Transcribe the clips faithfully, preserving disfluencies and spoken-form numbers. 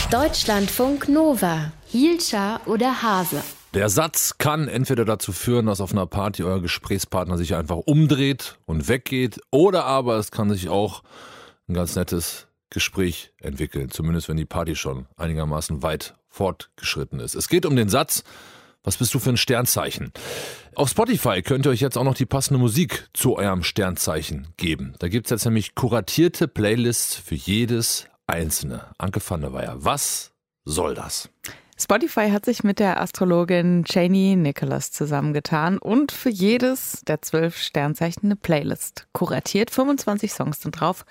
Deutschlandfunk Nova. Hielscher oder Hase? Der Satz kann entweder dazu führen, dass auf einer Party euer Gesprächspartner sich einfach umdreht und weggeht, oder aber es kann sich auch ein ganz nettes Gespräch entwickeln, zumindest wenn die Party schon einigermaßen weit fortgeschritten ist. Es geht um den Satz: Was bist du für ein Sternzeichen? Auf Spotify könnt ihr euch jetzt auch noch die passende Musik zu eurem Sternzeichen geben. Da gibt es jetzt nämlich kuratierte Playlists für jedes einzelne. Anke van der Weyer, was soll das? Spotify hat sich mit der Astrologin Chani Nicholas zusammengetan und für jedes der zwölf Sternzeichen eine Playlist kuratiert. fünfundzwanzig Songs sind drauf.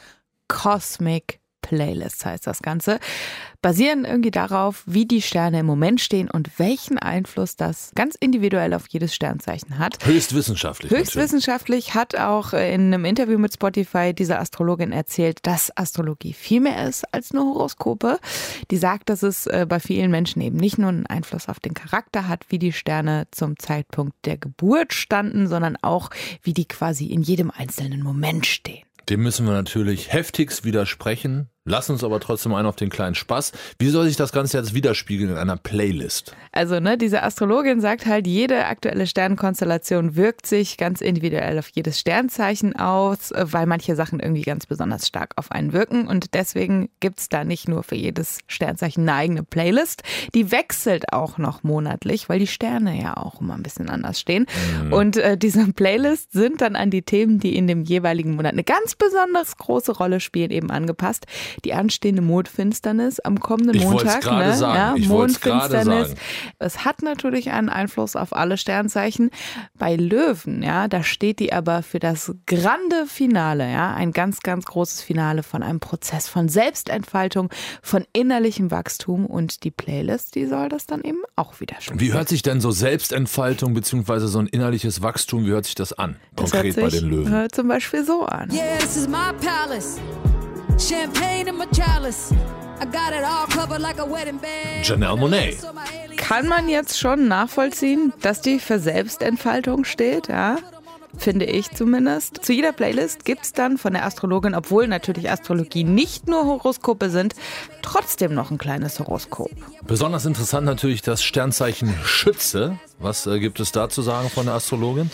Cosmic Playlist heißt das Ganze. Basieren irgendwie darauf, wie die Sterne im Moment stehen und welchen Einfluss das ganz individuell auf jedes Sternzeichen hat. Höchstwissenschaftlich. Höchstwissenschaftlich hat auch in einem Interview mit Spotify diese Astrologin erzählt, dass Astrologie viel mehr ist als nur Horoskope. Die sagt, dass es bei vielen Menschen eben nicht nur einen Einfluss auf den Charakter hat, wie die Sterne zum Zeitpunkt der Geburt standen, sondern auch, wie die quasi in jedem einzelnen Moment stehen. Dem müssen wir natürlich heftigst widersprechen, lassen uns aber trotzdem ein auf den kleinen Spaß. Wie soll sich das Ganze jetzt widerspiegeln in einer Playlist? Also ne, diese Astrologin sagt halt, jede aktuelle Sternkonstellation wirkt sich ganz individuell auf jedes Sternzeichen aus, weil manche Sachen irgendwie ganz besonders stark auf einen wirken. Und deswegen gibt's da nicht nur für jedes Sternzeichen eine eigene Playlist. Die wechselt auch noch monatlich, weil die Sterne ja auch immer ein bisschen anders stehen. Mhm. Und äh, diese Playlists sind dann an die Themen, die in dem jeweiligen Monat eine ganz besonders große Rolle spielen, eben angepasst. Die anstehende Mondfinsternis am kommenden ich Montag. Ich wollte es gerade ne? sagen. Ja, ich wollte es gerade sagen. Es hat natürlich einen Einfluss auf alle Sternzeichen. Bei Löwen, ja, da steht die aber für das grande Finale, ja, ein ganz, ganz großes Finale von einem Prozess von Selbstentfaltung, von innerlichem Wachstum, und die Playlist, die soll das dann eben auch widerspiegeln. Wie hört sich denn so Selbstentfaltung bzw. so ein innerliches Wachstum, wie hört sich das an? Das konkret hört sich, bei den Löwen? Hört zum Beispiel so an. Yeah, this is my palace. Champagne in my chalice. I got it all covered like a wedding band. Janelle Monáe. Kann man jetzt schon nachvollziehen, dass die für Selbstentfaltung steht, ja? Finde ich zumindest. Zu jeder Playlist gibt es dann von der Astrologin, obwohl natürlich Astrologie nicht nur Horoskope sind, trotzdem noch ein kleines Horoskop. Besonders interessant natürlich das Sternzeichen Schütze. Was äh, gibt es da zu sagen von der Astrologin?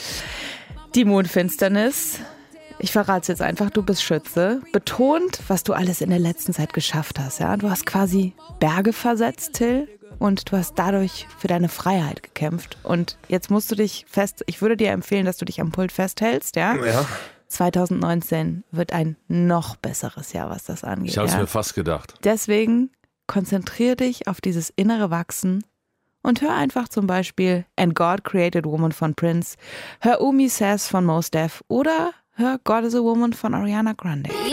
Die Mondfinsternis, ich verrate es jetzt einfach, du bist Schütze, betont, was du alles in der letzten Zeit geschafft hast. Ja? Du hast quasi Berge versetzt, Till. Und du hast dadurch für deine Freiheit gekämpft. Und jetzt musst du dich fest, ich würde dir empfehlen, dass du dich am Pult festhältst. Ja? Ja. zwanzig neunzehn wird ein noch besseres Jahr, was das angeht. Ich habe es ja? mir fast gedacht. Deswegen konzentriere dich auf dieses innere Wachsen und hör einfach zum Beispiel And God Created Woman von Prince, hör Umi Says von Mos Def oder hör God is a Woman von Ariana Grande. You,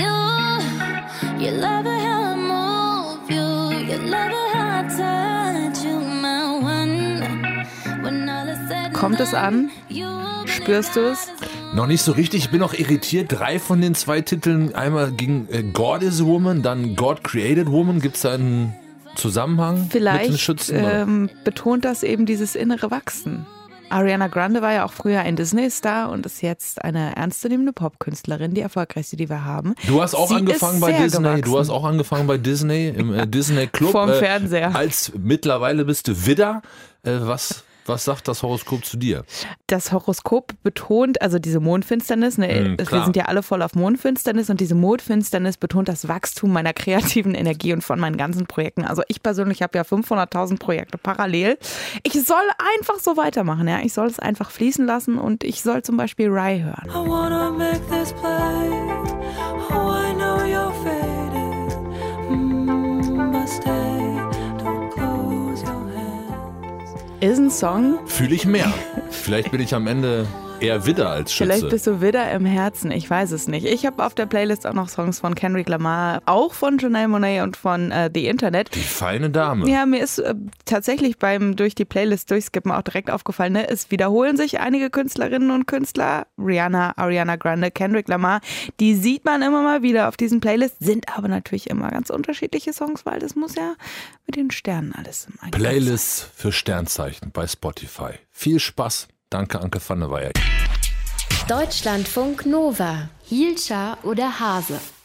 you love it how I move you, you love it how I touch you, my one. When all is said and Kommt es an? Spürst du es? Noch nicht so richtig, ich bin auch irritiert. Drei von den zwei Titeln, einmal ging äh, God is a Woman, dann God Created Woman. Gibt es da einen Zusammenhang Vielleicht mit den Schützen? Ähm, betont das eben dieses innere Wachsen. Ariana Grande war ja auch früher ein Disney-Star und ist jetzt eine ernstzunehmende Popkünstlerin, die erfolgreichste, die wir haben. Du hast auch Sie angefangen ist bei sehr Disney. gewachsen. Du hast auch angefangen bei Disney im äh, Disney Club. Vorm äh, Fernseher. Als mittlerweile bist du Widder. Äh, was Was sagt das Horoskop zu dir? Das Horoskop betont, also diese Mondfinsternis, ne, Mhm, wir klar. sind ja alle voll auf Mondfinsternis, und diese Mondfinsternis betont das Wachstum meiner kreativen Energie und von meinen ganzen Projekten. Also ich persönlich habe ja fünfhunderttausend Projekte parallel. Ich soll einfach so weitermachen, ja. Ich soll es einfach fließen lassen und ich soll zum Beispiel Rai hören. I wanna make this play. Oh, I know you're faded. Mm, but stay. Don't close your hands. Ist ein Song. Fühle ich mehr. Vielleicht bin ich am Ende eher Widder als Schütze. Vielleicht bist du Widder im Herzen, ich weiß es nicht. Ich habe auf der Playlist auch noch Songs von Kendrick Lamar, auch von Janelle Monáe und von äh, The Internet. Die feine Dame. Ja, mir ist äh, tatsächlich beim durch die Playlist durchskippen auch direkt aufgefallen, ne? Es wiederholen sich einige Künstlerinnen und Künstler. Rihanna, Ariana Grande, Kendrick Lamar, die sieht man immer mal wieder auf diesen Playlists, sind aber natürlich immer ganz unterschiedliche Songs, weil das muss ja mit den Sternen alles im Einklang sein. Playlists für Sternzeichen bei Spotify. Viel Spaß. Danke, Anke van der Weyer. Deutschlandfunk Nova. Hielscher oder Hase?